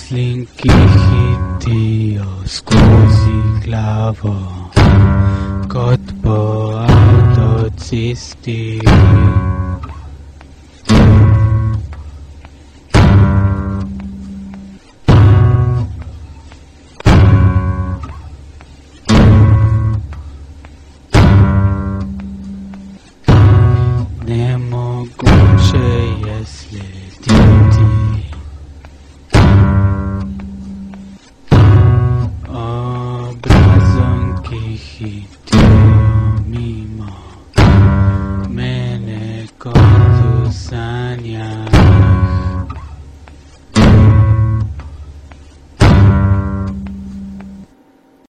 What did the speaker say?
Slinky chytio skôzi glavo, kot po autocesty. Nemoguće je slijediti. Obrazonki hitio mimo mene, kot u sanjama.